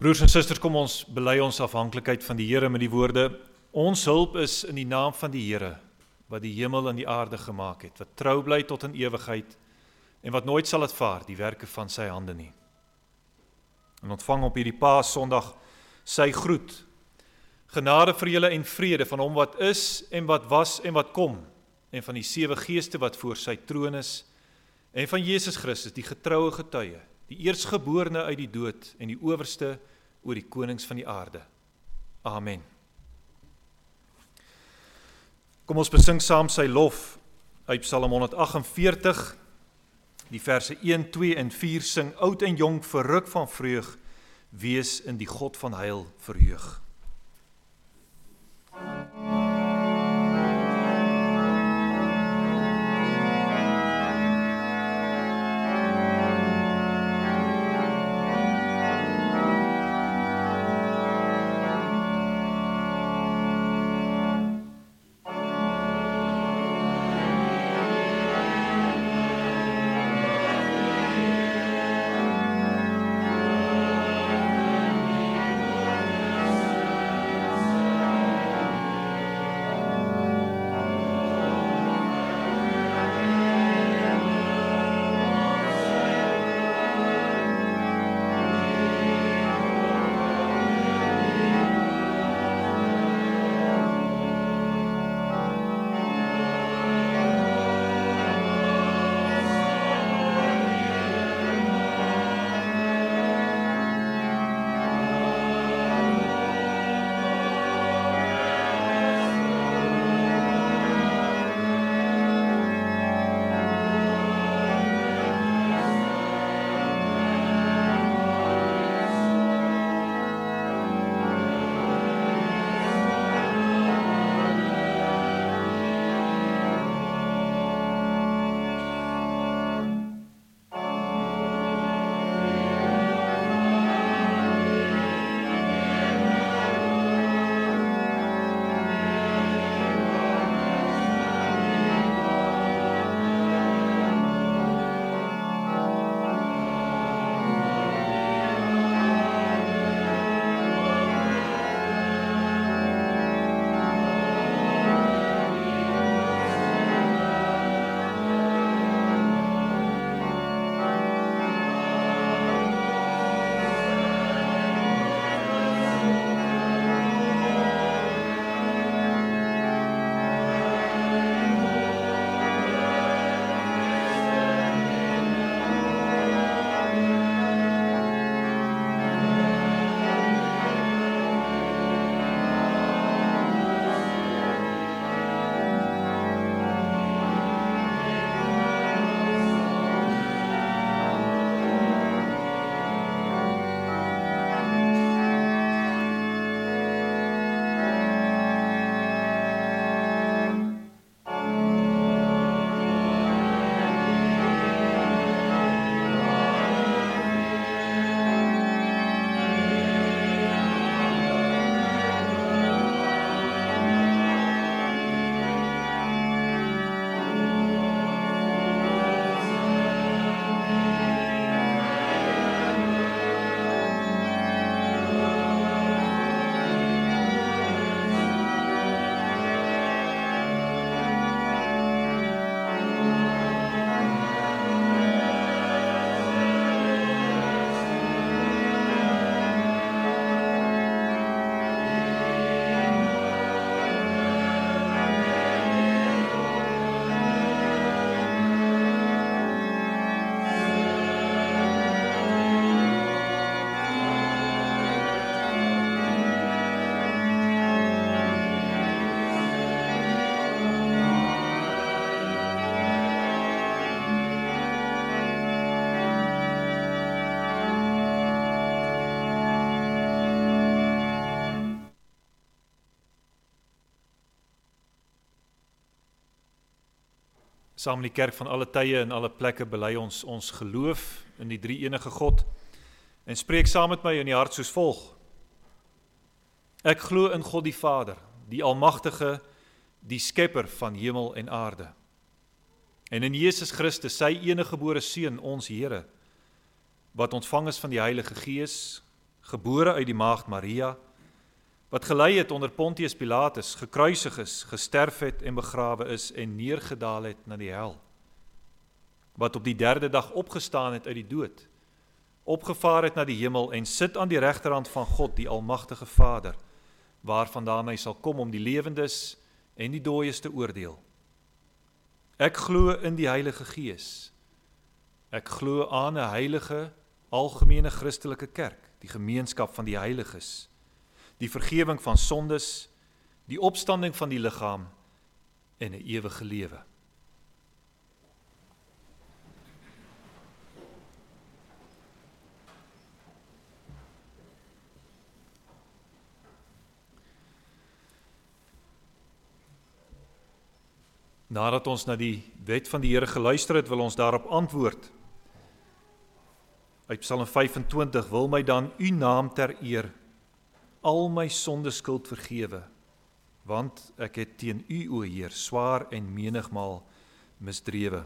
Broers en susters, kom ons bely ons afhanklikheid van die Here met die woorde: ons hulp is in die naam van die Here, wat die hemel en die aarde gemaak het, wat trou bly tot in ewigheid, en wat nooit sal uitvaar die werke van sy hande nie. En ontvang op hierdie Paasondag sy groet. Genade vir julle en vrede van hom wat is en wat was en wat kom, en van die 7 geeste wat voor sy troon is, en van Jesus Christus, die getroue getuie, die eerstgeborene uit die dood en die owerste oor die konings van die aarde. Amen. Kom ons besing saam sy lof uit Psalm 148, die verse 1, 2 en 4, sing oud en jong verruk van vreug, wees in die God van heil verheug. Saam in die kerk van alle tye en alle plekke bely ons geloof in die drie enige God en spreek saam met my in die hart soos volg. Ek glo in God die Vader, die Almagtige, die Skepper van hemel en aarde. En in Jesus Christus, sy eniggebore Seun, ons Here, wat ontvang is van die Heilige Gees, gebore uit die maagd Maria, wat gelei het onder Pontius Pilatus, gekruisig is, gesterf het en begrawe is en neergedaal het na die hel, wat op die 3de dag opgestaan het uit die dood, opgevaar het na die hemel en sit aan die regterhand van God, die almagtige Vader, waarvandaan hy sal kom om die lewendes en die dooies te oordeel. Ek glo in die Heilige Gees. Ek glo aan 'n heilige, algemene Christelike kerk, die gemeenskap van die heiliges, die vergewing van sondes, die opstanding van die liggaam en 'n ewige lewe. Nadat ons na die wet van die Here geluister het, wil ons daarop antwoord. Uit Psalm 25, wil my dan u naam ter eer, al my sondeskuld vergewe, want ek het teen u, o Heer, swaar en menigmaal misdrewe.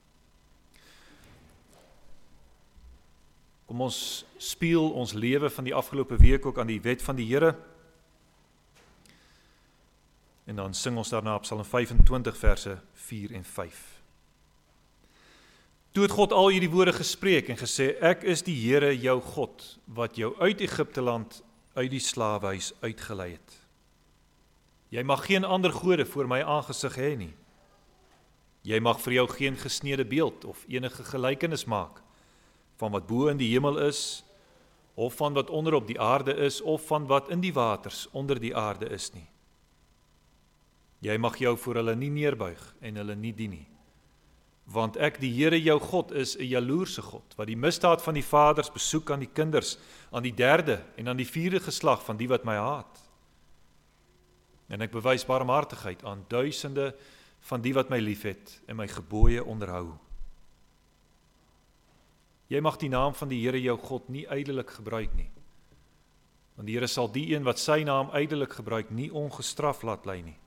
Kom ons speel ons lewe van die afgelope week ook aan die wet van die Here, en dan sing ons daarna op Psalm 25 verse 4 en 5. Toe het God al hierdie woorde gespreek en gesê, ek is die Here jou God, wat jou uit Egipte land, uit die slawehuis uitgelei het. Jy mag geen ander gode voor my aangesig hê nie. Jy mag vir jou geen gesneede beeld of enige gelykenis maak, van wat bo in die hemel is, of van wat onder op die aarde is, of van wat in die waters onder die aarde is nie. Jy mag jou voor hulle nie neerbuig en hulle nie dien nie. Want ek, die Here jou God, is 'n jaloerse God, wat die misdaad van die vaders besoek aan die kinders, aan die 3de en aan die 4de geslag van die wat my haat. En ek bewys barmhartigheid aan duisende van die wat my liefhet en my gebooie onderhou. Jy mag die naam van die Here jou God nie ydelik gebruik nie. Want die Here sal die een wat sy naam ydelik gebruik nie ongestraf laat bly nie.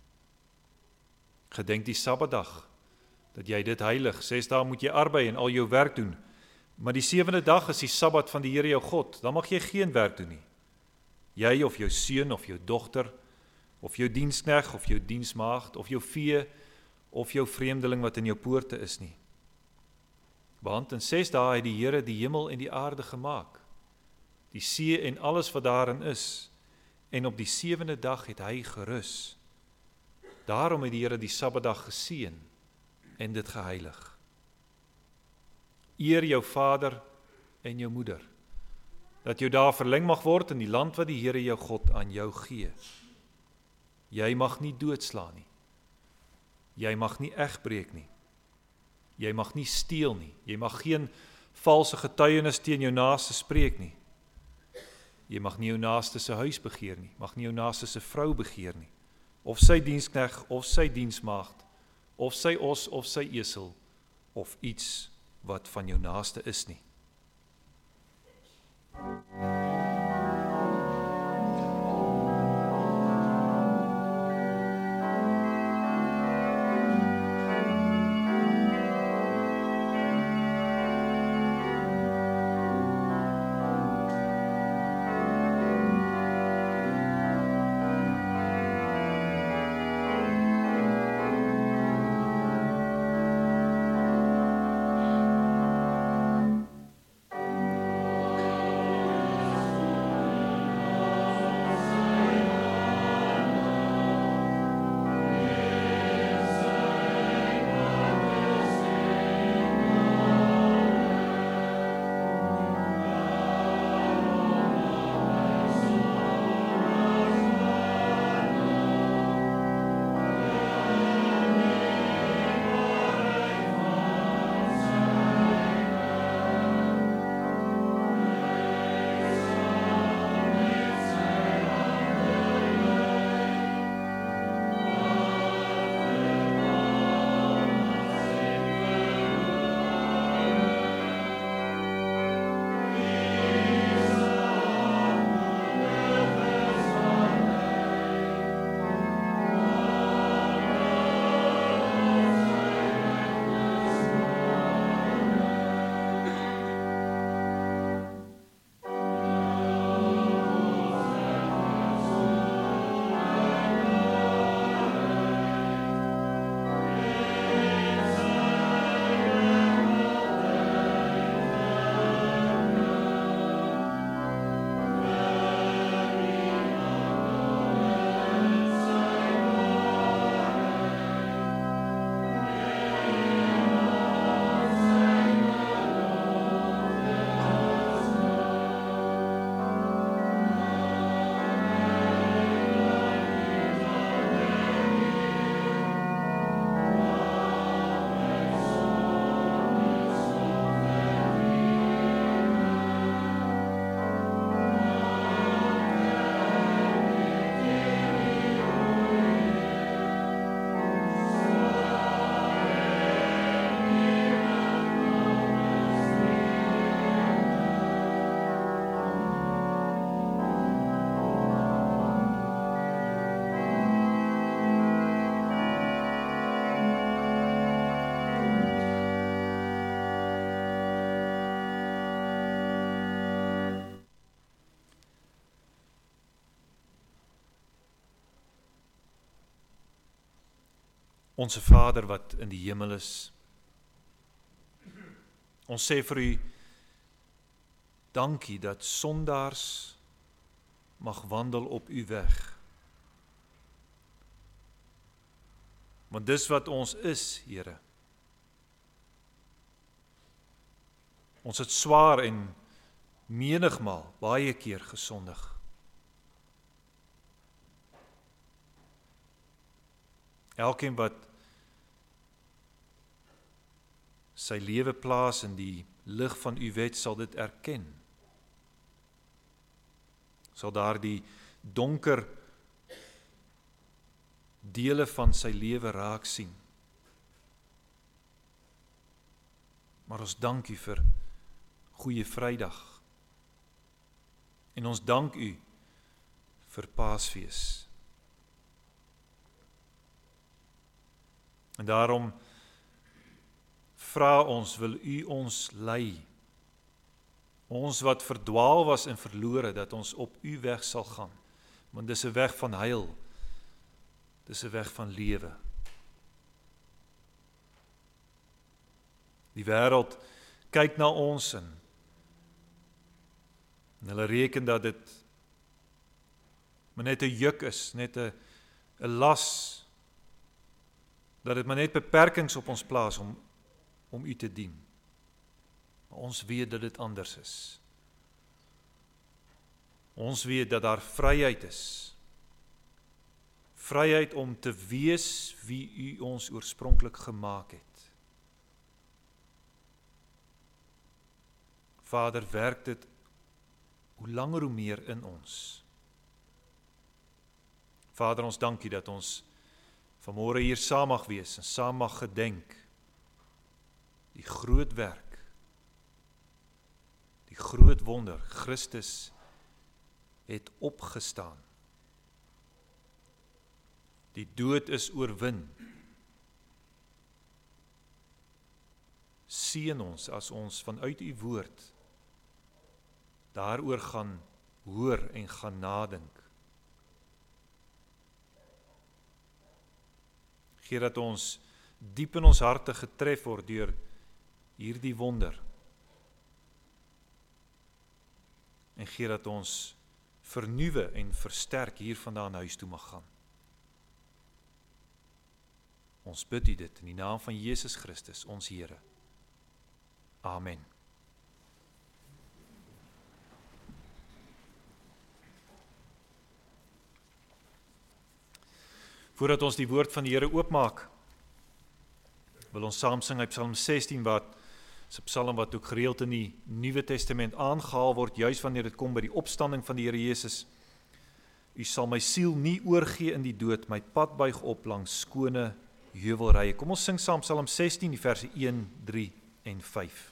Gedenk die Sabbatdag, dat jy dit heilig, 6 dae moet jy arbei en al jou werk doen, maar die 7de dag is die Sabbat van die Here jou God, dan mag jy geen werk doen nie. Jy of jou seun of jou dogter, of jou diensknegt of jou diensmaagd, of jou vee, of jou vreemdeling wat in jou poorte is nie. Want in 6 dae het die Here die hemel en die aarde gemaak, die see en alles wat daarin is, en op die 7de dag het hy gerus. Daarom het die Here die Sabbatdag geseën en dit geheilig. Eer jou vader en jou moeder, dat jou dae verleng mag word in die land wat die Here jou God aan jou gee. Jy mag nie doodslaan nie. Jy mag nie egbreek nie. Jy mag nie steel nie. Jy mag geen valse getuienis teen jou naaste spreek nie. Jy mag nie jou naaste se huis begeer nie. Mag nie jou naaste se vrou begeer nie. Of sy diensknegt, of sy diensmaagd, of sy os, of sy esel, of iets wat van jou naaste is nie. Onse Vader wat in die hemel is. Ons sê vir u dankie dat sondaars mag wandel op u weg. Want dis wat ons is, Here. Ons het swaar en menigmaal, baie keer gesondig. Elkeen wat sy lewe plaas in die lig van u wet sal dit erken. Sal daar die donker dele van sy lewe raak sien. Maar ons dank u vir Goeie Vrydag. En ons dank u vir Paasfees. En daarom vra ons, wil u ons lei, ons wat verdwaal was en verlore, dat ons op u weg sal gaan, want dis 'n weg van heil, dis 'n weg van lewe. Die wêreld kyk na ons en hulle reken dat dit maar net 'n juk is, net 'n las, dat dit maar net beperkings op ons plaas om u te dien. Maar ons weet dat dit anders is. Ons weet dat daar vryheid is. Vryheid om te wees wie u ons oorspronklik gemaak het. Vader, werk dit hoe langer hoe meer in ons. Vader, ons dank u dat ons vanmôre hier saam mag wees en saam mag gedenk die groot werk, die groot wonder, Christus het opgestaan. Die dood is oorwin. Seën ons as ons vanuit u woord daaroor gaan hoor en gaan nadink. Gee dat ons diep in ons harte getref word deur hierdie wonder. En gee dat ons vernuwe en versterk hiervandaan huis toe mag gaan. Ons bid u dit in die naam van Jesus Christus, ons Here. Amen. Voordat ons die woord van die Here oopmaak, wil ons saam sing uit Psalm 16, wat is 'n psalm wat ook gereeld in die Nuwe Testament aangehaal word, juis wanneer dit kom by die opstanding van die Here Jesus. U sal my siel nie oorgee in die dood, my pad buig op langs skone heuwelrye. Kom ons sing saam Psalm 16, die verse 1, 3 en 5.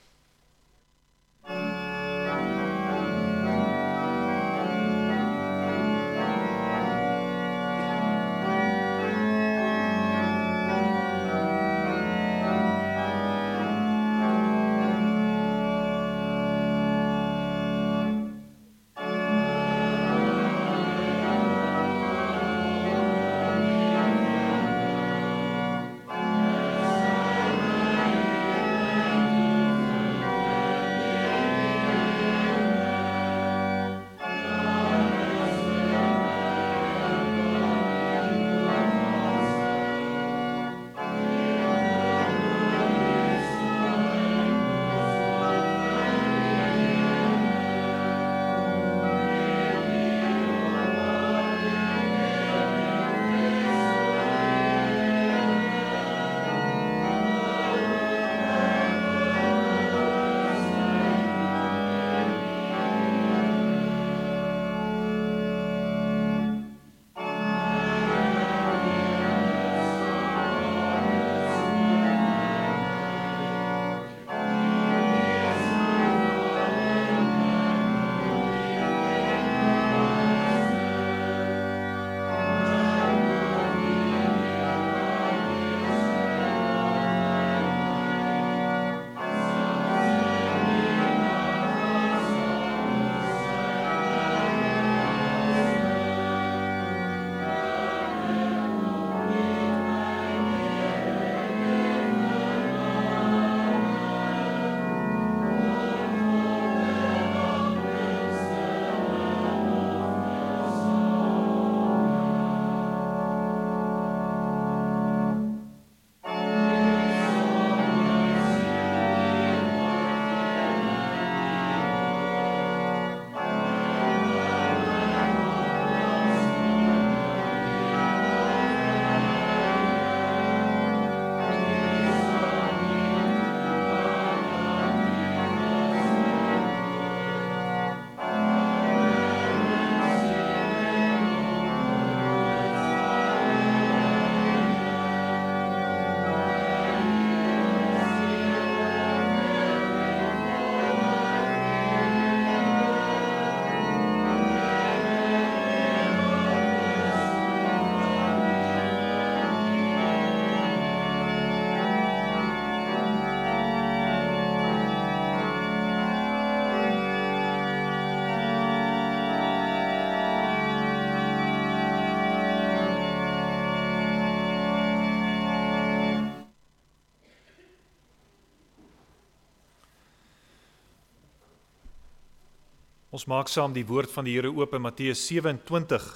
Ons maak saam die woord van die Here oop in Matteus 27.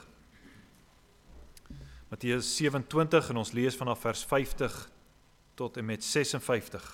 Matteus 27 en ons lees vanaf vers 50 tot en met 56.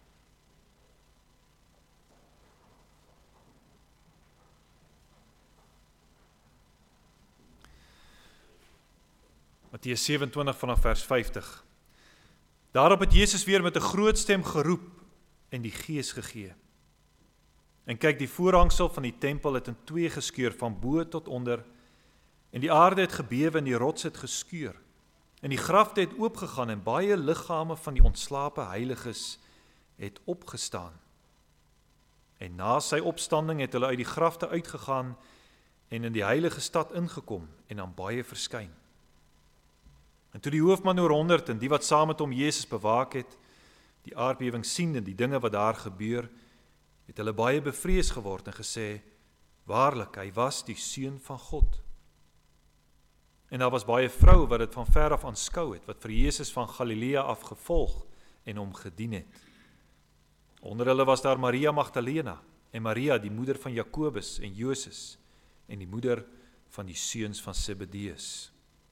Matteus 27 vanaf vers 50. Daarop het Jesus weer met 'n groot stem geroep en die Gees gegee. En kyk, die voorhangsel van die tempel het in twee geskeur van bo tot onder, en die aarde het gebewe en die rots het geskeur. En die grafte het oopgegaan en baie liggame van die ontslape heiliges het opgestaan. En na sy opstanding het hulle uit die grafte uitgegaan en in die heilige stad ingekom en aan baie verskyn. En toe die hoofman oor 100 en die wat saam met hom Jesus bewaak het, die aardbewing sien en die dinge wat daar gebeur, het hulle baie bevrees geword en gesê, waarlik, hy was die Seun van God. En daar was baie vroue wat dit van ver af aanskou het, wat vir Jesus van Galilea af gevolg en hom gedien het. Onder hulle was daar Maria Magdalena en Maria, die moeder van Jakobus en Joses, en die moeder van die seuns van Zebedeus.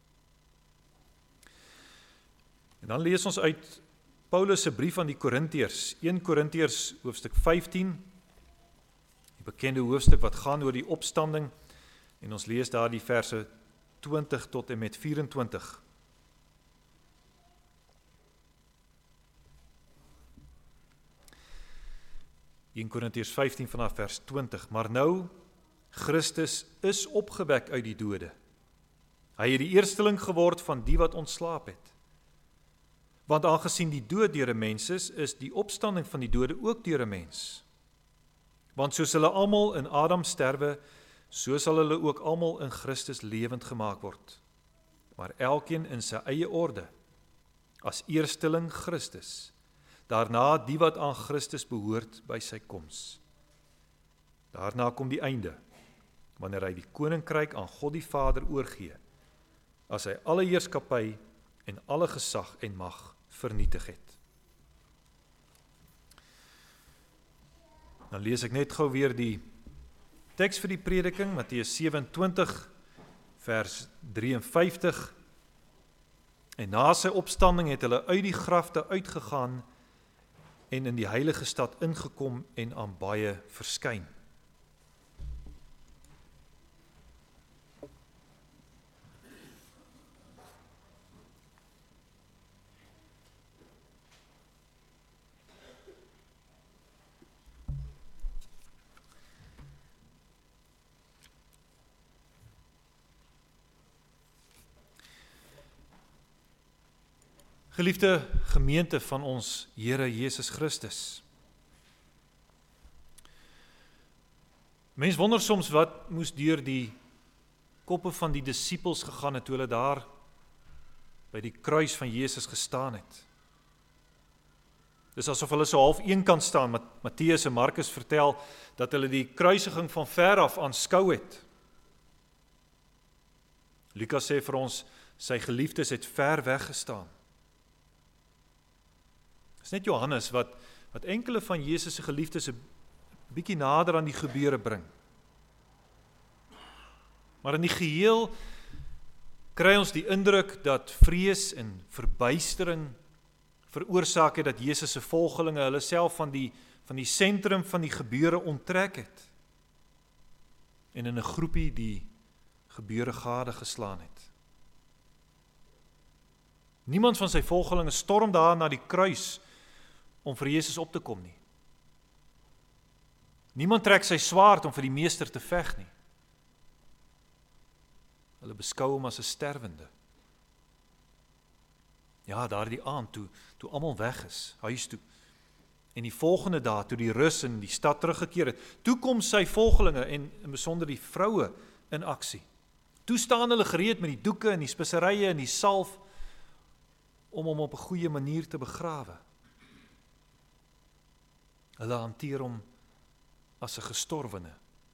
En dan lees ons uit Paulus se brief aan die Korintiërs, 1 Korintiërs hoofstuk 15, die bekende hoofstuk wat gaan oor die opstanding, en ons lees daar die verse 20 tot en met 24. In Korintiërs 15 vanaf vers 20, maar nou, Christus is opgewek uit die dode. Hy het die eersteling geword van die wat ontslaap het. Want aangesien die dood deur 'n mens is die opstanding van die dode ook deur 'n mens. Want soos hulle almal in Adam sterwe, so sal hulle ook almal in Christus lewend gemaak word. Maar elkeen in sy eie orde, as eersteling Christus, daarna die wat aan Christus behoort by sy koms. Daarna kom die einde, wanneer hy die koninkryk aan God die Vader oorgee, as hy alle heerskappy en alle gesag en mag vernietig het. Dan lees ek net gou weer die teks vir die prediking, Matteus 27, vers 53. En na sy opstanding het hulle uit die grafte uitgegaan en in die heilige stad ingekom en aan baie verskyn. Geliefde gemeente van ons Here Jesus Christus. Mens wonder soms wat moes deur die koppe van die disippels gegaan het, toe hulle daar by die kruis van Jesus gestaan het. Dis asof hulle so half eenkant staan. Matteus en Markus vertel dat hulle die kruisiging van ver af aanskou het. Lukas sê vir ons, sy geliefdes het ver weg gestaan. Dit is net Johannes wat enkele van Jesus se geliefdes 'n bietjie nader aan die gebeure bring. Maar in die geheel kry ons die indruk dat vrees en verbuistering veroorsaak het dat Jesus se volgelinge hulle self van die sentrum van die gebeure onttrek het en in 'n groepie die gebeure gade geslaan het. Niemand van sy volgelinge storm daar na die kruis om vir Jesus op te kom nie. Niemand trek sy swaard om vir die meester te veg nie. Hulle beskou hom as 'n sterwende. Ja, daardie aand toe almal weg is, huis toe. En die volgende dag, toe die rus in die stad teruggekeer het, toe kom sy volgelinge en in besonder die vroue in aksie. Toe staan hulle gereed met die doeke en die speserye en die salf om hom op 'n goeie manier te begrawe. Hulle hanteer hom as 'n gestorwene.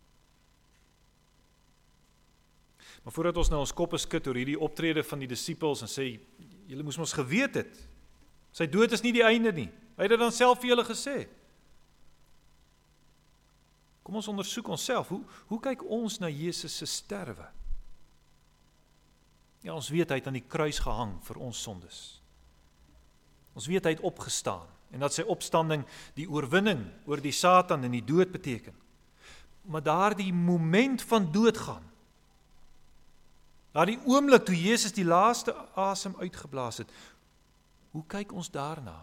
Maar voordat ons nou ons koppe skud oor hierdie optrede van die disippels en sê, julle moes ons geweet het, sy dood is nie die einde nie. Hy het dit dan self vir julle gesê. Kom ons ondersoek onsself. Hoe kyk ons na Jesus se sterwe? Ja, ons weet hy het aan die kruis gehang vir ons sondes. Ons weet hy het opgestaan en dat sy opstanding die oorwinning oor die Satan en die dood beteken. Maar daardie moment van doodgaan, daardie oomblik toe Jesus die laaste asem uitgeblaas het, hoe kyk ons daarna?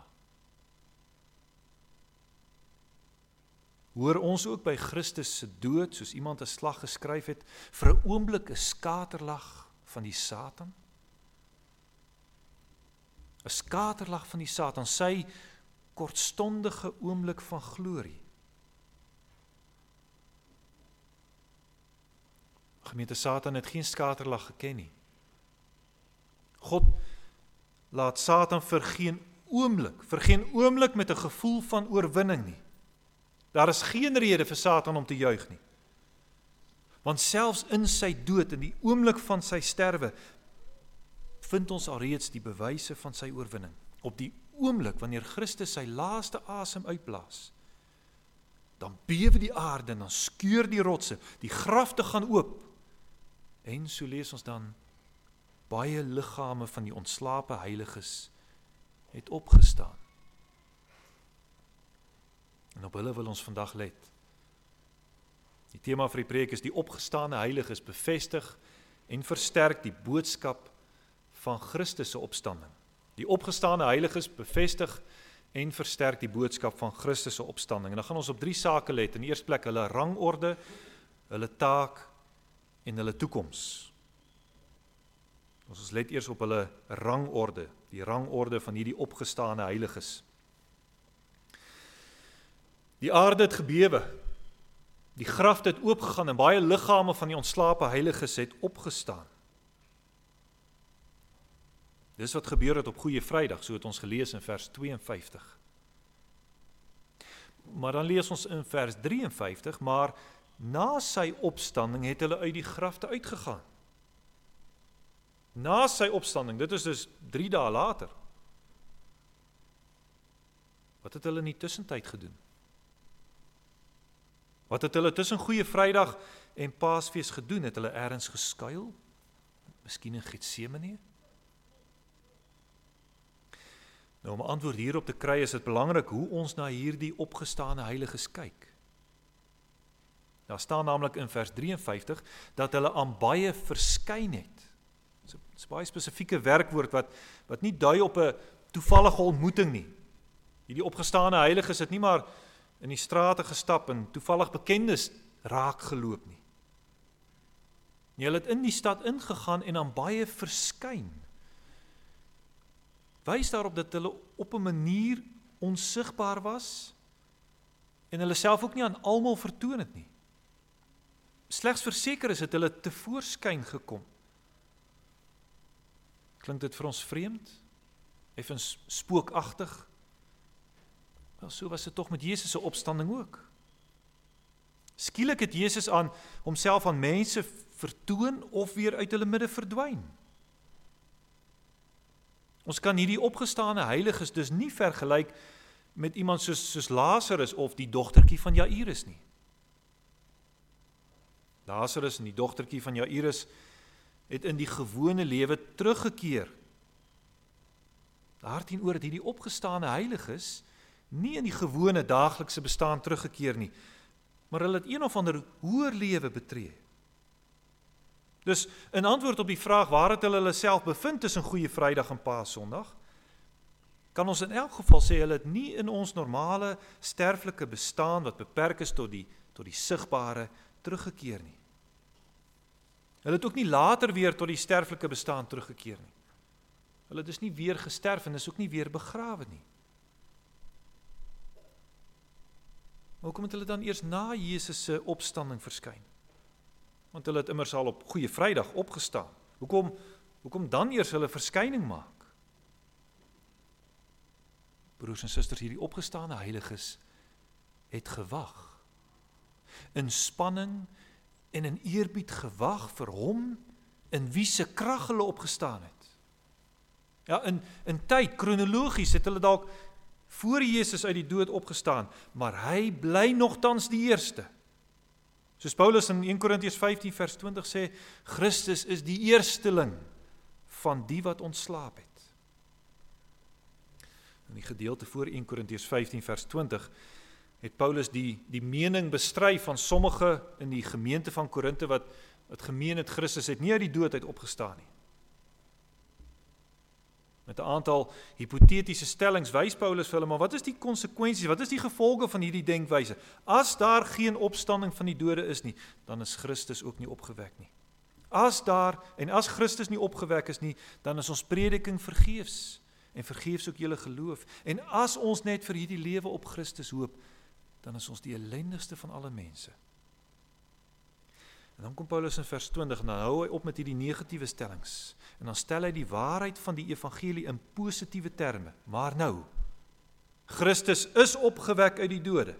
Hoor ons ook by Christus se dood, soos iemand 'n slag geskryf het, vir 'n oomblik 'n skaterlag van die Satan? 'n Skaterlag van die Satan, sy kortstondige oomblik van glorie. Gemeente, Satan het geen skaterlag geken nie. God laat Satan vir geen oomblik met 'n gevoel van oorwinning nie. Daar is geen rede vir Satan om te juig nie. Want selfs in sy dood, in die oomblik van sy sterwe, vind ons alreeds die bewyse van sy oorwinning. Op die oomblik wanneer Christus sy laaste asem uitblaas, dan bewe die aarde en dan skeur die rotse, die grafte gaan oop. En so lees ons dan, baie liggame van die ontslape heiliges het opgestaan. En op hulle wil ons vandag let. Die tema vir die preek is die opgestane heiliges bevestig en versterk die boodskap van Christus se opstanding. Die opgestane heiliges bevestig en versterk die boodskap van Christus se opstanding. En dan gaan ons op 3 sake let. In die eerste plek hulle rangorde, hulle taak en hulle toekoms. Ons let eers op hulle rangorde, die rangorde van hierdie opgestane heiliges. Die aarde het gebewe, die grafte het oopgegaan en baie liggame van die ontslape heiliges het opgestaan. Dis wat gebeur het op Goeie Vrydag, so het ons gelees in vers 52. Maar dan lees ons in vers 53, maar na sy opstanding het hulle uit die grafte uitgegaan. Na sy opstanding, dit is dus 3 dae later. Wat het hulle in die tussentyd gedoen? Wat het hulle tussen Goeie Vrydag en Paasfees gedoen? Het hulle ergens geskuil? Miskien in Getsemane? Nou, om 'n antwoord hierop te kry, is dit belangrik hoe ons na hierdie opgestane heiliges kyk. Daar staan namelijk in vers 53 dat hulle aan baie verskyn het. Dit is 'n baie spesifieke werkwoord wat nie dui op 'n toevallige ontmoeting nie. Hierdie opgestane heiliges het nie maar in die strate gestap en toevallig bekendes raak geloop nie. Hulle het in die stad ingegaan en aan baie verskyn. Wys daarop dat hulle op 'n manier onsigbaar was en hulle self ook nie aan almal vertoon het nie. Slegs verseker is het hulle tevoorskyn gekom. Klink dit vir ons vreemd? Effens spookagtig? Wel, so was dit tog met Jesus se opstanding ook. Skielik het Jesus homself aan mense vertoon of weer uit hulle midde verdwyn. Ons kan hierdie opgestane heiliges dus nie vergelyk met iemand soos Lazarus of die dogtertjie van Jairus nie. Lazarus en die dogtertjie van Jairus het in die gewone lewe teruggekeer. Daarteenoor het hierdie opgestane heiliges nie in die gewone daaglikse bestaan teruggekeer nie, maar hulle het een of ander hoër lewe betree. Dus in antwoord op die vraag waar het hulle self bevind tussen Goeie Vrydag en Paasondag, kan ons in elk geval sê hulle het nie in ons normale sterflike bestaan wat beperk is tot die sigbare teruggekeer nie. Hulle het ook nie later weer tot die sterflike bestaan teruggekeer nie. Hulle het dus nie weer gesterf en is ook nie weer begrawe nie. Maar hoekom het hulle dan eers na Jesus se opstanding verskyn? Want hulle het immers al op Goeie Vrydag opgestaan. Hoekom dan eers hulle verskyning maak? Broers en susters, hierdie opgestane heiliges het gewag. In spanning en in eerbied gewag vir hom in wie se krag hulle opgestaan het. Ja, in tyd, kronologies het hulle dalk voor Jesus uit die dood opgestaan, maar hy bly nogtans die eerste. Soos Paulus in 1 Korintiërs 15 vers 20 sê, Christus is die eersteling van die wat ontslaap het. In die gedeelte voor 1 Korintiërs 15 vers 20 het Paulus die mening bestry van sommige in die gemeente van Korinthe wat gemeen het Christus het nie uit die dood uit opgestaan nie. Met 'n aantal hipotetiese stellings wys Paulus vir hulle, maar wat is die konsekwensies, wat is die gevolge van hierdie denkwyse? As daar geen opstanding van die dode is nie, dan is Christus ook nie opgewek nie. As Christus nie opgewek is nie, dan is ons prediking vergeefs, en vergeefs ook julle geloof. En as ons net vir hierdie lewe op Christus hoop, dan is ons die ellendigste van alle mense. En dan kom Paulus in vers 20, en dan hou hy op met hierdie negatiewe stellings. En dan stel hy die waarheid van die evangelie in positiewe terme. Maar nou, Christus is opgewek uit die dode.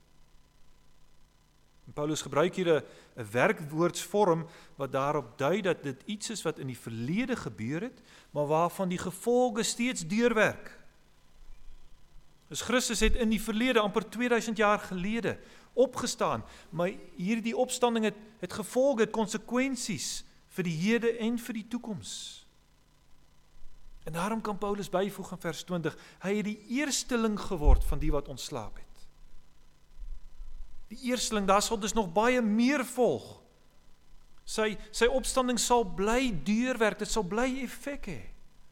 En Paulus gebruik hier 'n werkwoordsvorm wat daarop dui dat dit iets is wat in die verlede gebeur het, maar waarvan die gevolge steeds deurwerk. Dus Christus het in die verlede, amper 2000 jaar gelede, opgestaan, maar hierdie opstanding het gevolge, het konsekwensies vir die hede en vir die toekoms. En daarom kan Paulus byvoeg in vers 20, hy het die eersteling geword van die wat ontslaap het. Die eersteling, daar sal dus nog baie meer volg. Sy opstanding sal bly deurwerk, dit sal bly effek hê.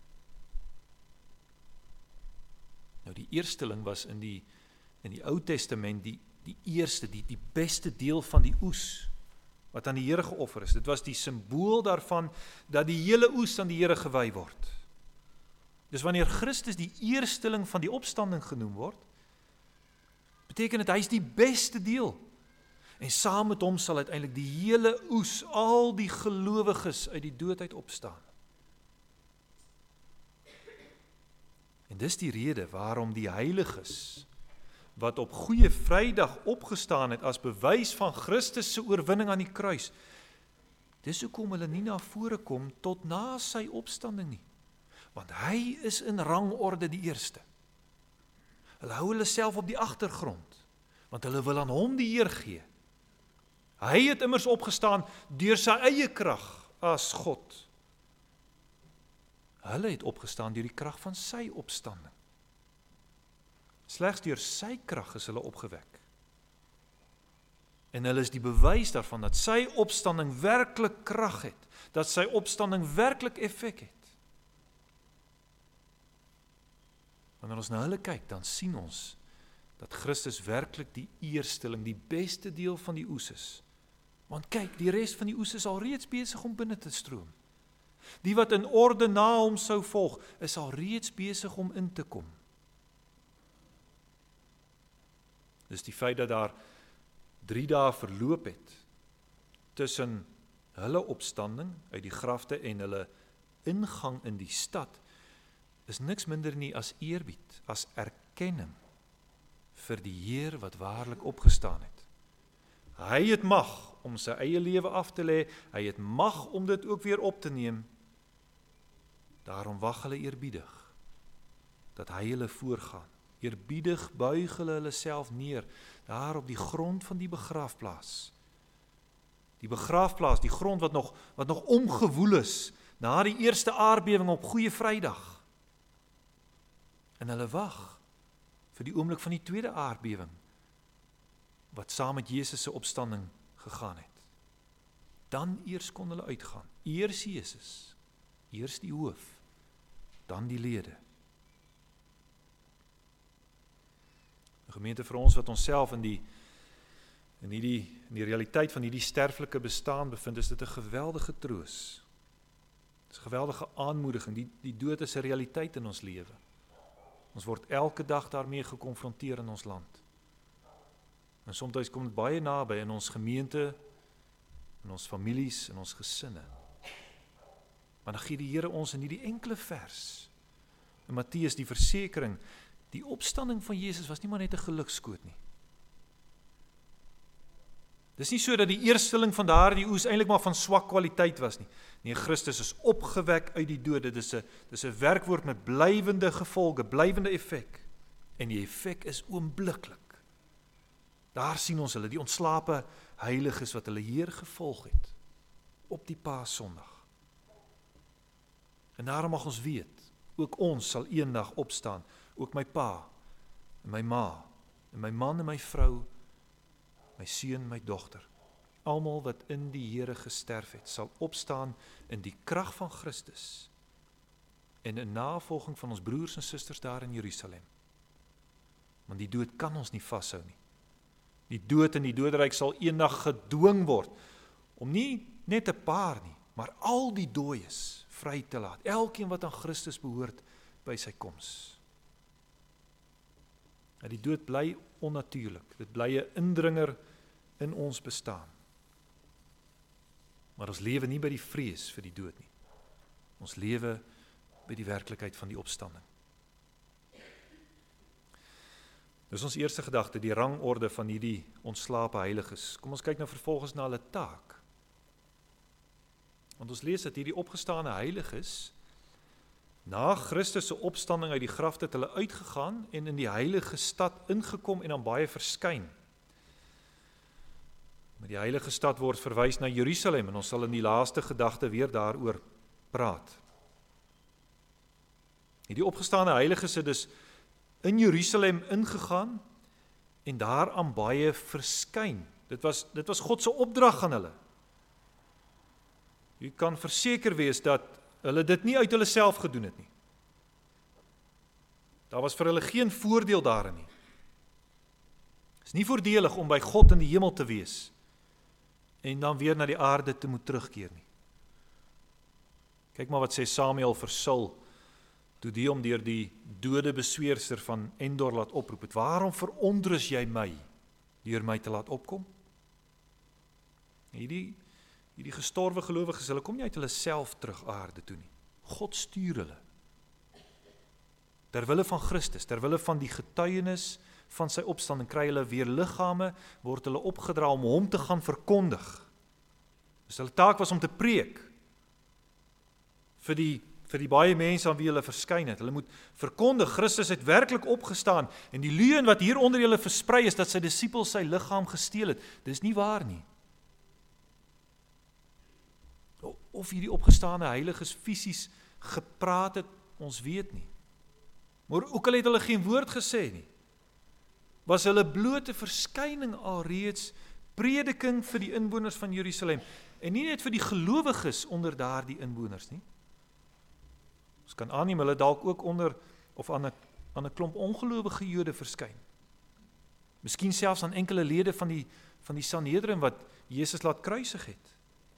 Nou die eersteling was in die Ou Testament die eerste, die beste deel van die oes, wat aan die Here geoffer is. Dit was die simbool daarvan, dat die hele oes aan die Here gewy word. Dus wanneer Christus die eersteling van die opstanding genoem word, beteken dit, hy is die beste deel. En saam met hom sal uiteindelik die hele oes, al die gelowiges uit die dood uit opstaan. En dis die rede waarom die heiliges, wat op Goeie Vrydag opgestaan het as bewys van Christus se oorwinning aan die kruis, dis hoekom hulle nie na vore kom tot na sy opstanding nie. Want hy is in rangorde die eerste. Hulle hou hulle self op die agtergrond, want hulle wil aan hom die eer gee. Hy het immers opgestaan deur sy eie krag as God. Hulle het opgestaan deur die krag van sy opstanding. Slegs deur sy krag is hulle opgewek. En hulle is die bewys daarvan dat sy opstanding werklik krag het, dat sy opstanding werklik effek het. Wanneer ons na hulle kyk, dan sien ons dat Christus werklik die eersteling, die beste deel van die oes is. Want kyk, die res van die oes is al reeds besig om binne te stroom. Die wat in orde na hom sou volg, is al reeds besig om in te kom. Dus die feit dat daar 3 dae verloop het tussen hulle opstanding uit die grafte en hulle ingang in die stad, is niks minder nie as eerbied, as erkenning vir die Heer wat waarlik opgestaan het. Hy het mag om sy eie lewe af te lê, hy het mag om dit ook weer op te neem. Daarom wag hulle eerbiedig, dat hy hulle voorgaan. Eerbiedig buig hulle self neer, daar op die grond van die begraafplaas. Die begraafplaas, die grond wat nog omgewoel is, na die eerste aardbewing op Goeie Vrydag. En hulle wag vir die oomblik van die tweede aardbewing, wat saam met Jesus se opstanding gegaan het. Dan eers kon hulle uitgaan. Eers Jesus, eers die hoof, dan die lede. 'n Gemeente vir ons wat onsself in die realiteit van hierdie sterflike bestaan bevind, is dit 'n geweldige troos. Dit is 'n geweldige aanmoediging. Die dood is 'n realiteit in ons lewe. Ons word elke dag daarmee gekonfronteer in ons land. En soms kom dit baie naby in ons gemeente, in ons families, in ons gesinne. Maar dan gee die Here ons in hierdie enkele vers, in Matteus, die versekering, die opstanding van Jesus was nie maar net 'n gelukskoot nie. Dis nie so dat die eersteling van daardie oes eintlik maar van swak kwaliteit was nie. Nee, Christus is opgewek uit die dood. Dit is 'n werkwoord met blywende gevolge, blywende effek. En die effek is oombliklik. Daar sien ons hulle, die ontslape heiliges wat hulle Heer gevolg het, op die Paasondag. En daarom mag ons weet, ook ons sal eendag opstaan, ook my pa, en my ma, en my man en my vrou, my seun, my dogter, almal wat in die Here gesterf het, sal opstaan in die krag van Christus, en in navolging van ons broers en susters daar in Jerusalem. Want die dood kan ons nie vashou nie. Die dood en die doderyk sal eendag gedwing word, om nie net 'n paar nie, maar al die dooies vry te laat. Elkeen wat aan Christus behoort by sy koms. Die dood bly onnatuurlik. Dit bly 'n indringer in ons bestaan. Maar ons lewe nie by die vrees vir die dood nie. Ons lewe by die werklikheid van die opstanding. Dis ons eerste gedagte, die rangorde van hierdie ontslape heiliges. Kom ons kyk nou vervolgens na hulle taak. Want ons lees dat hierdie opgestane heiliges, na Christus se opstanding uit die graf het hulle uitgegaan en in die heilige stad ingekom en aan baie verskyn. Maar die heilige stad word verwys na Jerusalem en ons sal in die laaste gedagte weer daaroor praat. Hierdie opgestane heiliges het dus in Jerusalem ingegaan en daar aan baie verskyn. Dit was God se opdrag aan hulle. U kan verseker wees dat hulle dit nie uit hulle self gedoen het nie. Daar was vir hulle geen voordeel daarin nie. Het is nie voordelig om by God in die hemel te wees en dan weer na die aarde te moet terugkeer nie. Kyk maar wat sê Samuel vir Saul, toe die hom deur die dode besweerster van Endor laat oproep het. Waarom verondrus jy my, deur my te laat opkom? Hierdie gestorwe gelowiges, hulle kom nie uit hulle self terug aarde toe nie. God stuur hulle. Terwille van Christus, terwille van die getuienis van sy opstanding, kry hulle weer liggame, word hulle opgedra om hom te gaan verkondig. Dus hulle taak was om te preek vir die baie mense aan wie hulle verskyn het. Hulle moet verkondig, Christus het werklik opgestaan, en die leuen wat hier onder julle versprei is, dat sy disippels sy liggaam gesteel het. Dis nie waar nie. Of hierdie opgestane heiliges fisies gepraat het, ons weet nie. Maar ook al het hulle geen woord gesê nie, was hulle blote verskyning alreeds prediking vir die inwoners van Jerusalem, en nie net vir die gelowiges onder daardie inwoners nie. Ons kan aanneem hulle dalk ook onder, of aan 'n klomp ongelowige Jode verskyn. Miskien selfs aan enkele lede van die Sanhedrin wat Jesus laat kruisig het.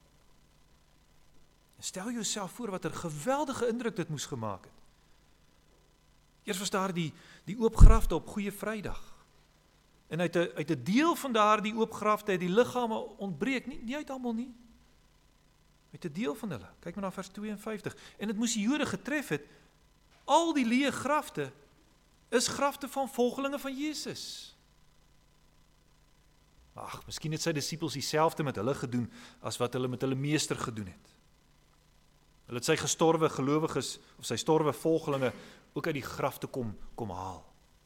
Stel jouself voor wat 'n geweldige indruk dit moes gemaak het. Eers was daar die oop grafte op Goeie Vrydag. En uit 'n deel van daardie oop grafte het die liggame ontbreek, nie uit almal nie. Uit 'n deel van hulle. Kyk maar na vers 52. En dit moes die Jode getref het. Al die leë grafte is grafte van volgelinge van Jesus. Ag, miskien het sy disippels dieselfde met hulle gedoen as wat hulle met hulle meester gedoen het. Hulle het sy gestorwe gelowiges of sy storwe volgelinge ook uit die grafte kom haal.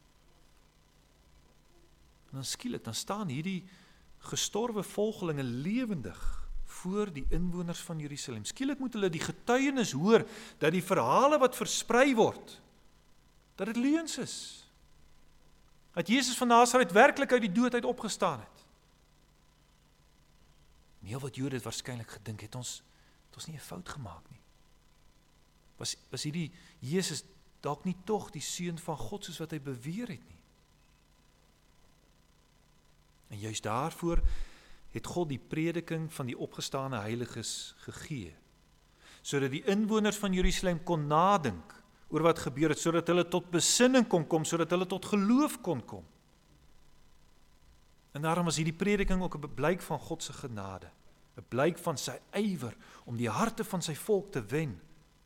En dan skielik, dan staan hierdie gestorwe volgelinge lewendig voor die inwoners van Jerusalem. Skielik moet hulle die getuienis hoor dat die verhale wat versprei word, dat dit leuns is. Dat Jesus van Nasaret werklik uit die dood uit opgestaan het. Nie wat Jode het waarskynlik gedink het, ons nie 'n fout gemaak nie. Was hierdie Jesus dalk nie tog die seun van God soos wat hy beweer het nie? En juist daarvoor het God die prediking van die opgestane heiliges gegee, sodat die inwoners van Jerusalem kon nadink oor wat gebeur het, sodat hulle tot besinning kon kom, sodat hulle tot geloof kon kom. En daarom is hierdie prediking ook 'n blyk van God se genade, 'n blyk van sy ywer om die harte van sy volk te wen.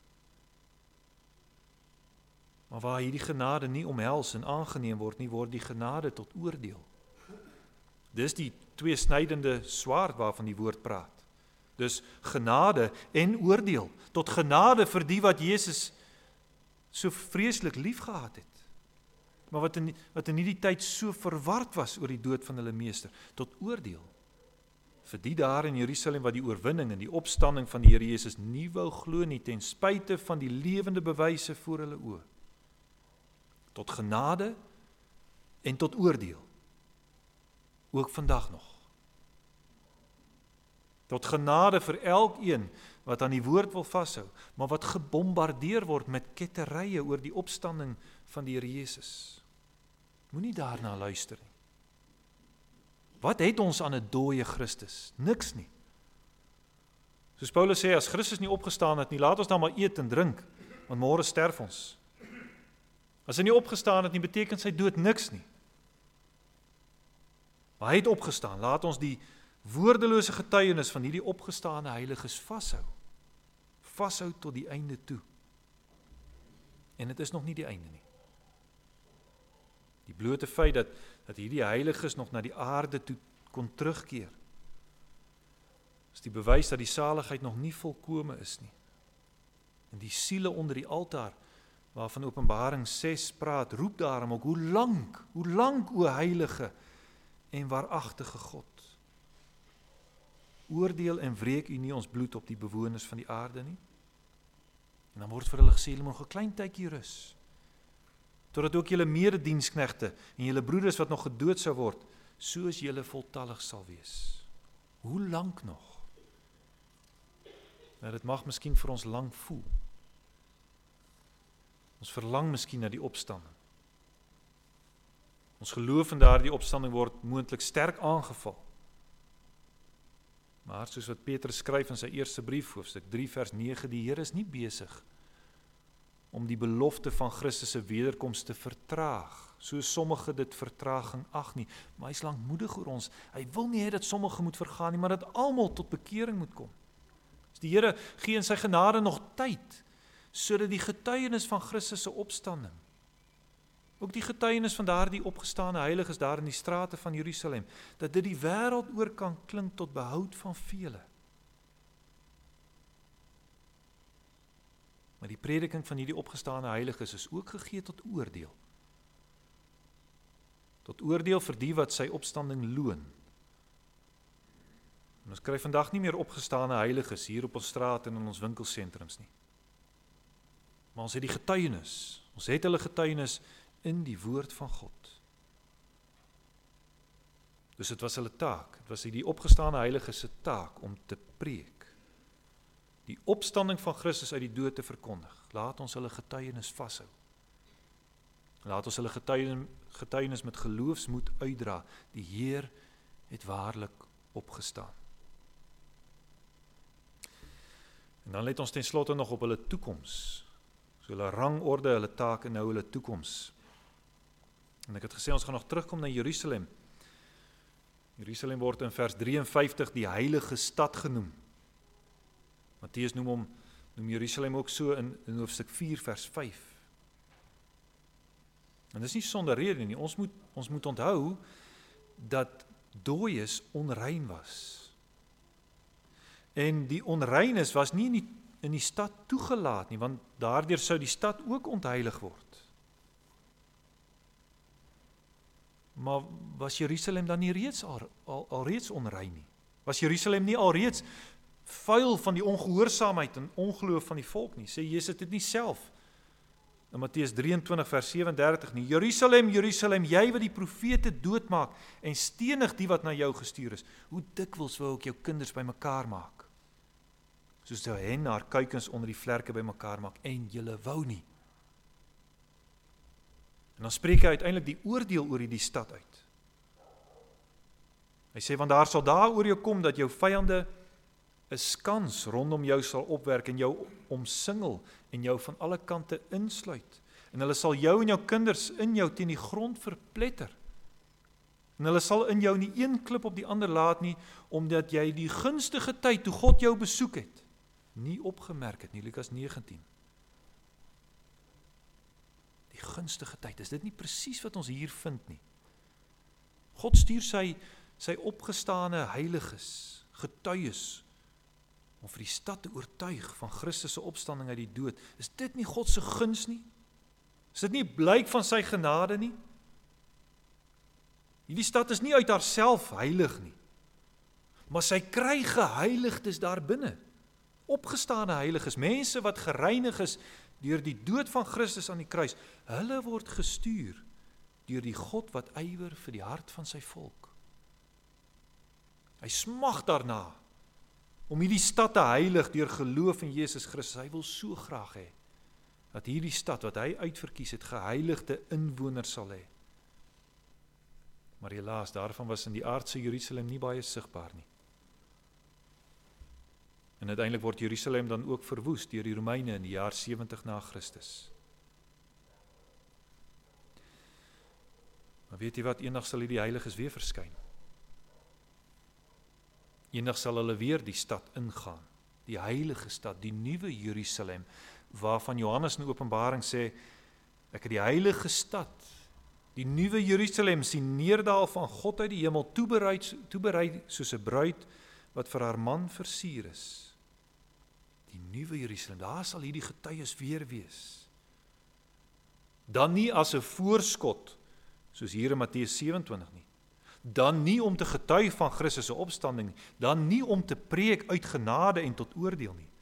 Maar waar hierdie genade nie omhels en aangeneem word nie, word die genade tot oordeel. Dis die tweesnydende swaard waarvan die woord praat. Dus genade en oordeel, tot genade vir die wat Jesus so vreeslik lief gehad het. maar wat in hierdie tyd so verward was oor die dood van hulle meester, tot oordeel. Vir die daar in Jerusalem wat die oorwinning en die opstanding van die Here Jesus nie wou glo nie, ten spyte van die lewende bewyse voor hulle oë. Tot genade en tot oordeel. Ook vandag nog. Tot genade vir elkeen wat aan die woord wil vashou, maar wat gebombardeer word met ketterye oor die opstanding van die Here Jesus. Moenie daarna luister nie. Wat het ons aan 'n dooie Christus? Niks nie. Soos Paulus sê, as Christus nie opgestaan het nie, laat ons dan maar eet en drink, want môre sterf ons. As hy nie opgestaan het nie, beteken sy dood niks nie. Maar hy het opgestaan. Laat ons die woordelose getuienis van hierdie opgestane heiliges vashou. Vashou tot die einde toe. En dit is nog nie die einde nie. Die blote feit dat hierdie heiliges nog na die aarde toe kon terugkeer, is die bewys dat die saligheid nog nie volkome is nie. En die siele onder die altaar, waarvan Openbaring 6 praat, roep daarom ook, hoe lank, o heilige en waaragtige God. Oordeel en wreek u nie ons bloed op die bewoners van die aarde nie? En dan word vir hulle gesê, julle moet nog 'n klein tydjie rus, totdat ook julle medediensknegte en julle broeders wat nog gedood sou word, soos julle voltallig sal wees. Hoe lank nog? Nou, dit mag miskien vir ons lank voel. Ons verlang miskien na die opstanding. Ons geloof in daardie opstanding word moontlik sterk aangeval. Maar soos wat Petrus skryf in sy eerste brief, hoofstuk 3 vers 9, die Here is nie besig om die belofte van Christus se wederkoms te vertraag, soos sommige dit vertraging ag nie, maar hy is lankmoedig oor ons. Hy wil nie hê dat sommige moet vergaan nie, maar dat almal tot bekering moet kom. Dus die Here gee in sy genade nog tyd, sodat die getuienis van Christus se opstanding, ook die getuienis van daardie opgestane heiliges daar in die strate van Jerusalem, dat dit die wêreld oor kan klink tot behoud van vele. Maar die prediking van hierdie opgestane heiliges is ook gegee tot oordeel. Tot oordeel vir die wat sy opstanding loon. En ons kry vandag nie meer opgestane heiliges hier op ons straat en in ons winkelsentrums nie. Maar ons het die getuienis, ons het hulle getuienis in die woord van God. Dus dit was hulle taak, dit was die opgestane heiliges se taak om te preek. Die opstanding van Christus uit die dood te verkondig. Laat ons hulle getuienis vashou. Laat ons hulle getuienis met geloofsmoed uitdra. Die Heer het waarlik opgestaan. En dan let ons ten slotte nog op hulle toekoms. So hulle rangorde, hulle taak en nou hulle toekoms. En ek het gesê, ons gaan nog terugkom na Jerusalem. Jerusalem word in vers 53 die heilige stad genoem. Matteus noem Jerusalem ook so in hoofstuk 4 vers 5. En dis nie sonder rede nie, ons moet onthou dat dooies onrein was. En die onreines was nie in die stad toegelaat nie, want daardeur sou die stad ook ontheilig word. Maar was Jerusalem dan nie reeds alreeds onrein nie? Was Jerusalem nie alreeds vuil van die ongehoorsaamheid en ongeloof van die volk nie? Sê Jesus dit nie self in Matteus 23 vers 37 nie. Jerusalem, Jerusalem, jy wat die profete doodmaak en stenig die wat na jou gestuur is. Hoe dikwels wou ek jou kinders bymekaar maak? Soos die hen haar kuikens onder die vlerke bymekaar maak en julle wou nie. En dan spreek hy uiteindelik die oordeel oor die stad uit. Hy sê, want daar sal daar oor jou kom dat jou vyande 'n skans rondom jou sal opwerk en jou omsingel en jou van alle kante insluit. En hulle sal jou en jou kinders in jou teen die grond verpletter. En hulle sal in jou nie een klip op die ander laat nie, omdat jy die gunstige tyd toe God jou besoek het, nie opgemerk het nie. Lukas 19. Die gunstige tyd, is dit nie presies wat ons hier vind nie? God stuur sy opgestane heiliges, getuies, om vir die stad te oortuig van Christus se opstanding uit die dood. Is dit nie God se guns nie? Is dit nie blyk van sy genade nie? Hierdie stad is nie uit haarself heilig nie, maar sy kry geheiligdes daar binne. Opgestane heiliges, mense wat gereinig is deur die dood van Christus aan die kruis. Hulle word gestuur deur die God wat ywer vir die hart van sy volk. Hy smag daarna om hierdie stad te heilig deur geloof in Jesus Christus. Hy wil so graag hê dat hierdie stad wat hy uitverkies het, geheiligde inwoners sal hê. Maar helaas, daarvan was in die aardse Jerusalem nie baie sigbaar nie. En uiteindelik word Jerusalem dan ook verwoes deur die Romeine in die jaar 70 na Christus. Maar weet jy wat, eendag sal hierdie heiliges weer verskyn. Eendag sal hulle weer die stad ingaan, die heilige stad, die nuwe Jerusalem, waarvan Johannes in Openbaring sê, ek het die heilige stad, die nuwe Jerusalem sien neerdal van God uit die hemel, toebereid soos 'n bruid wat vir haar man versier is. Die nuwe Jerusalem, daar sal hierdie getuies weer wees. Dan nie as 'n voorskot, soos hier in Matteus 27 nie. Dan nie om te getuig van Christus se opstanding nie. Dan nie om te preek uit genade en tot oordeel nie.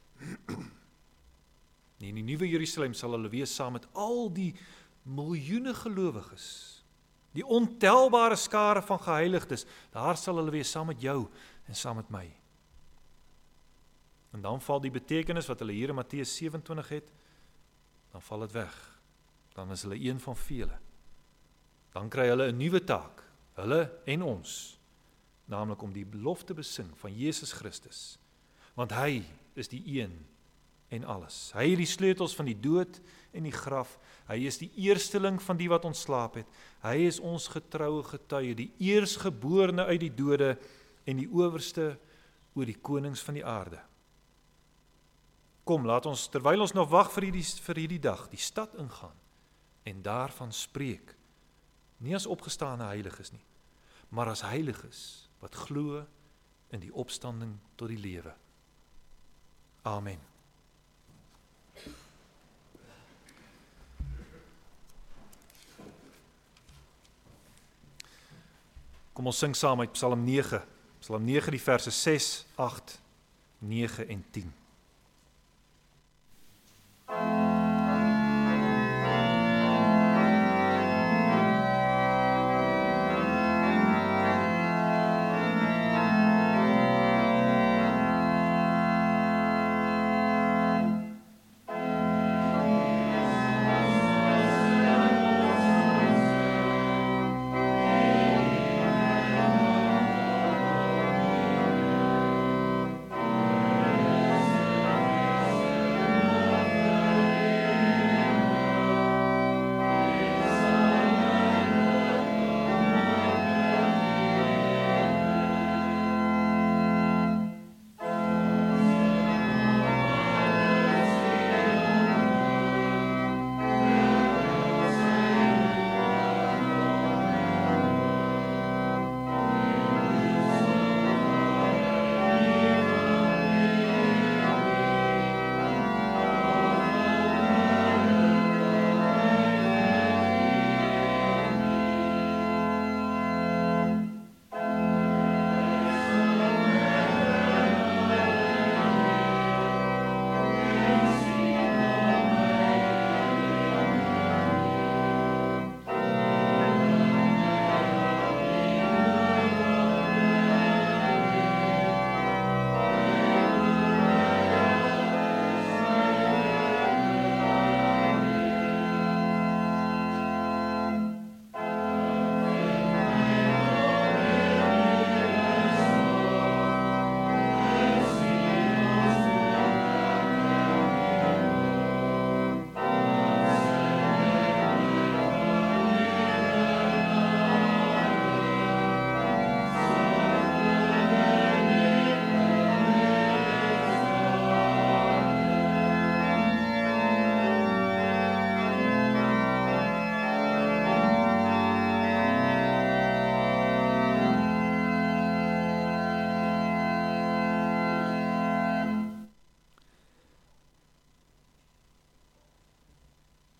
Nee, in die nuwe Jerusalem sal hulle wees saam met al die miljoene gelowiges, die ontelbare skare van geheiligdes. Daar sal hulle wees saam met jou en saam met my. En dan val die betekenis wat hulle hier in Matteus 27 het, dan val dit weg. Dan is hulle een van vele. Dan kry hulle 'n nuwe taak, hulle en ons, naamlik om die belofte besing van Jesus Christus. Want hy is die een en alles. Hy het die sleutels van die dood en die graf. Hy is die eersteling van die wat ontslaap het. Hy is ons getroue getuie, die eersgeborene uit die dode en die owerste oor die konings van die aarde. Kom, laat ons, terwyl ons nog wag vir hierdie dag, die stad ingaan en daarvan spreek. Nie as opgestane heiliges nie, maar as heiliges wat glo in die opstanding tot die lewe. Amen. Kom ons sing saam uit Psalm 9. Psalm 9 die verse 6, 8, 9 en 10.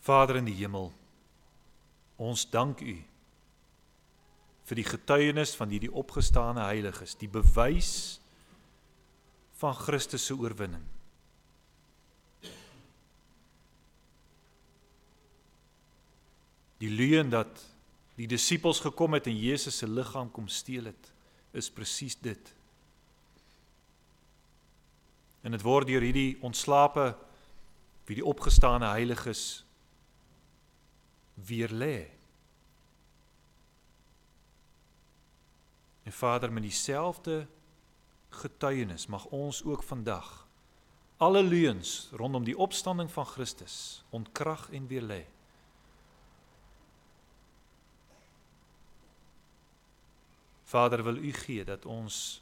Vader in die hemel, ons dank U vir die getuienis van die opgestane heiliges, die bewys van Christus se oorwinning. Die leuen dat die disippels gekom het en Jesus se liggaam kom steel het, is presies dit. En dit word deur hierdie ontslape, wie die opgestane heiliges weer lê. En Vader, met dieselfde getuienis mag ons ook vandag alle leuens rondom die opstanding van Christus ontkrag en weer lê. Vader, wil U gee dat ons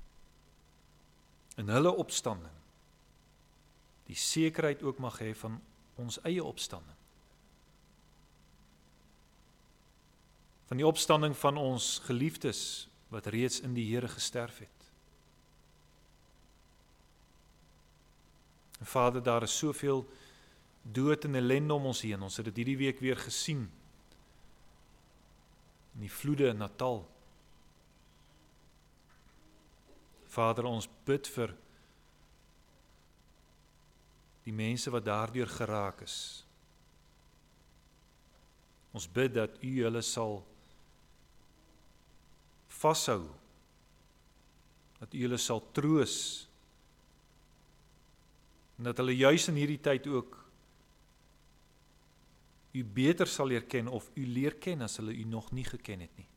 in hulle opstanding die sekerheid ook mag hê van ons eie opstanding. Van die opstanding van ons geliefdes wat reeds in die Here gesterf het. En Vader, daar is soveel dood en ellende om ons heen. Ons het dit hierdie week weer gesien. In die vloede in Natal. Vader, ons bid vir die mense wat daardeur geraak is. Ons bid dat U hulle sal vashou, dat U hulle sal troos, en dat hulle juis in hierdie tyd ook U beter sal leer ken, of U leer ken as hulle U nog nie geken het nie.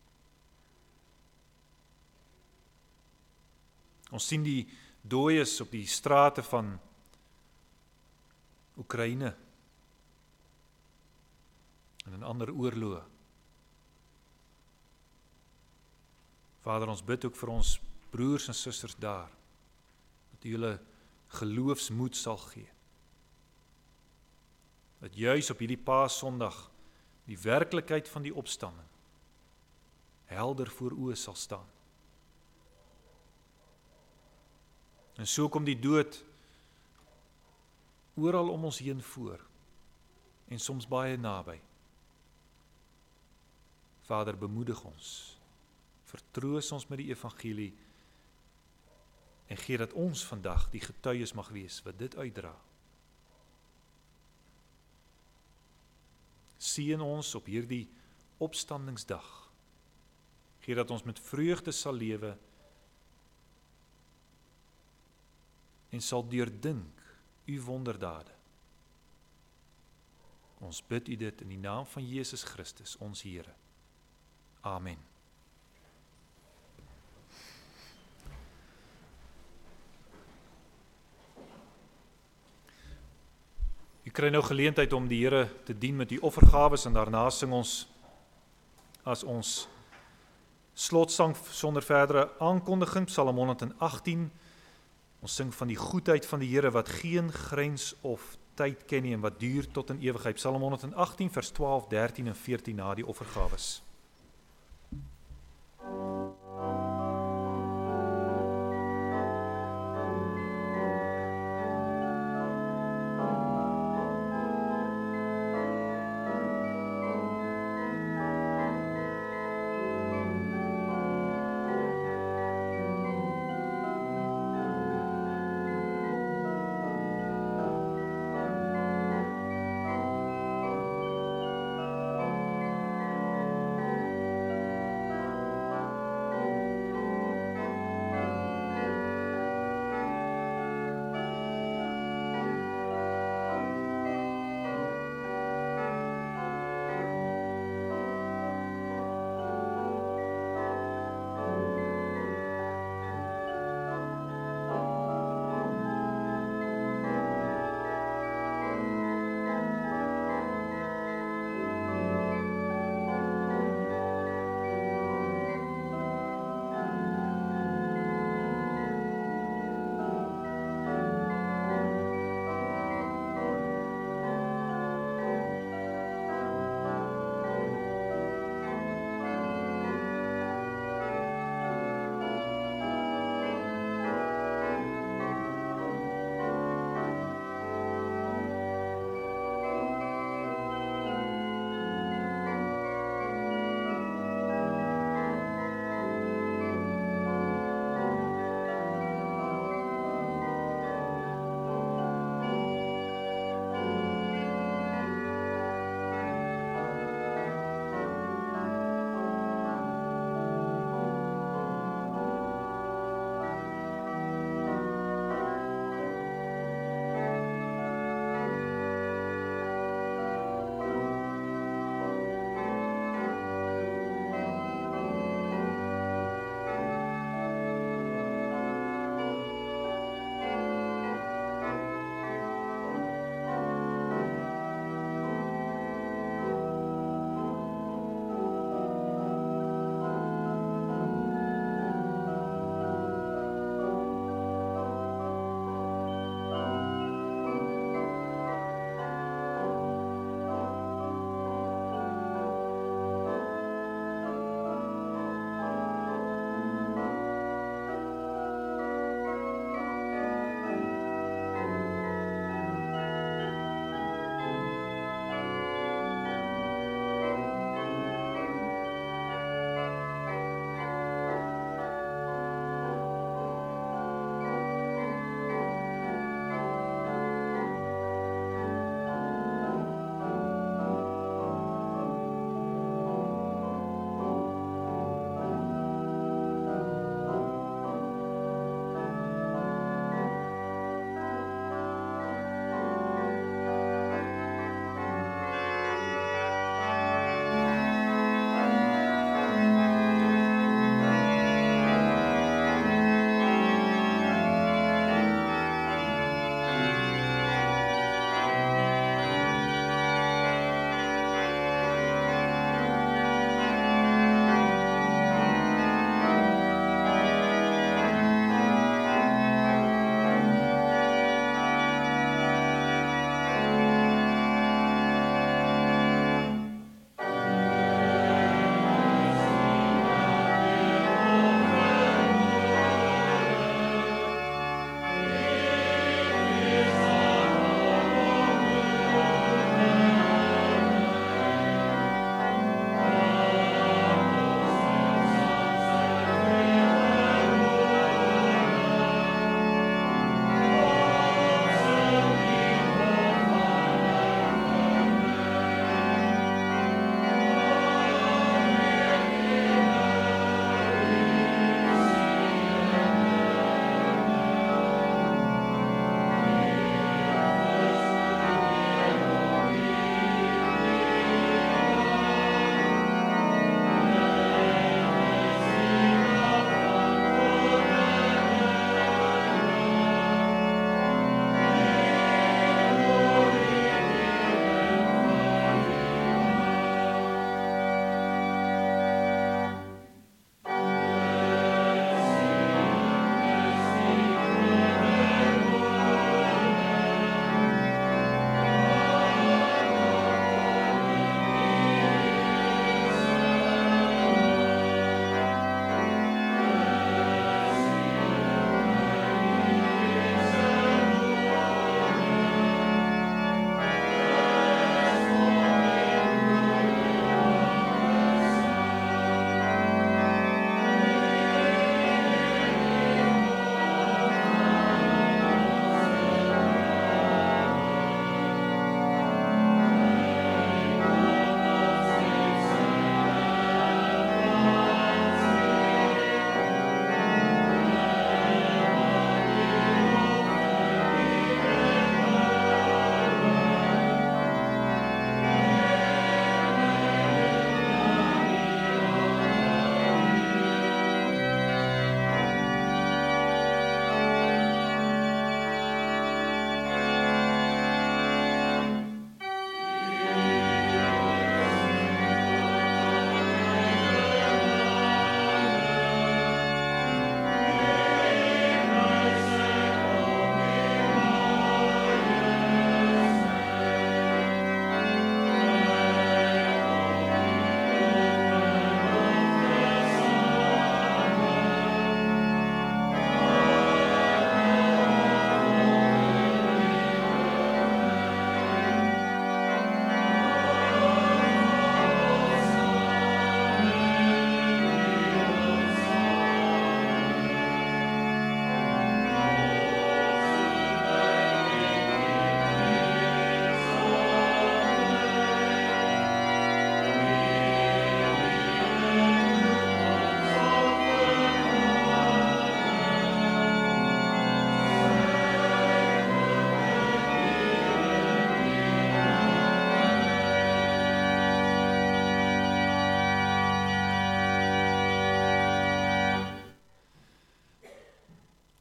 Ons sien die dooies op die strate van Oekraïne en in ander oorloë. Vader, ons bid ook vir ons broers en susters daar, dat U hulle geloofsmoed sal gee. Dat juis op hierdie Paasondag die werklikheid van die opstanding helder voor oë sal staan. En so kom die dood oral om ons heen voor, en soms baie naby. Vader, bemoedig ons, vertroos ons met die evangelie, en gee dat ons vandag die getuies mag wees wat dit uitdra. Seën ons op hierdie opstandingsdag, gee dat ons met vreugde sal lewe, en sal deurdink U wonderdade. Ons bid U dit in die naam van Jesus Christus, ons Here. Amen. U kry nou geleentheid om die Here te dien met die offergawes, en daarna sing ons as ons slotsang sonder verdere aankondiging, Psalm 118. Ons sing van die goedheid van die Here wat geen grens of tyd ken nie en wat duur tot in ewigheid. Psalm 118 vers 12, 13 en 14 na die offergawes.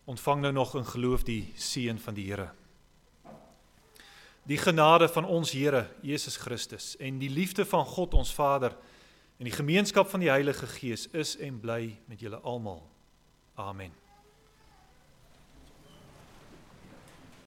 ontvang nou nog in geloof die seën van die Here. Die genade van ons Here, Jesus Christus, en die liefde van God ons Vader, en die gemeenskap van die Heilige Gees is en bly met julle almal. Amen.